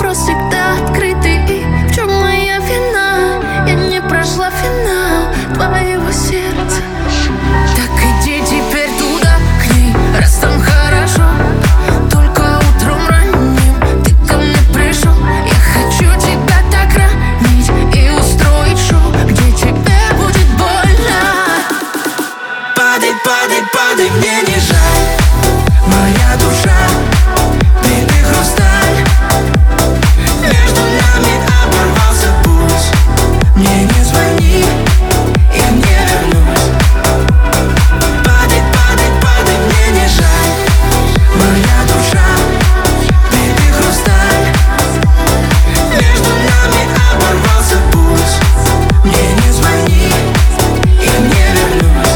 вопрос всегда открытый. И в чем моя вина? Я не прошла финал твоего сердца. Так иди теперь туда, к ней, раз там хорошо. Только утром ранним ты ко мне пришел. Я хочу тебя так ранить и устроить шоу, где тебе будет больно. Падай, падай, падай, мне не жаль. Моя душа, ты хрусталь. Между нами оборвался путь. Мне не звони, я не вернусь. Падай, падай, падай, мне не жаль. Моя душа, ты хрусталь. Между нами оборвался путь. Мне не звони, я не вернусь.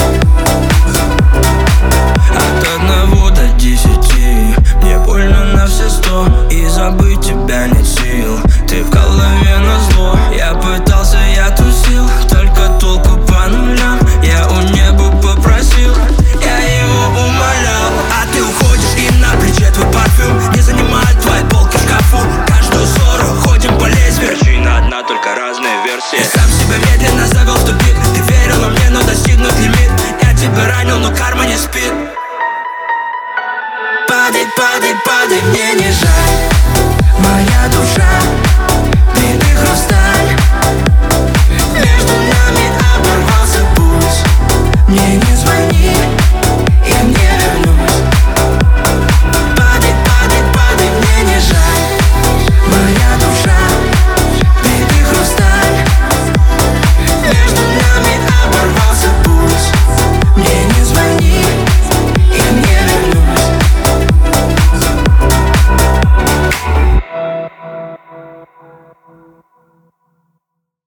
От 1 до 10 мне больно на все 100. И забыть тебя нет сил. Ты в голове назло. Я пытался, я тусил, только толку по нулям. Я у неба попросил, я его умолял. А ты уходишь, и на плече твой парфюм не занимает твои полки в шкафу. Каждую ссору ходим по лезвию. Причина одна, только разные версии. Я сам себя медленно завел в тупик. Ты верила мне, но достигнут лимит. Я тебя ранил, но карма не спит. Падай, падай, падай, мне не жаль. Моя душа.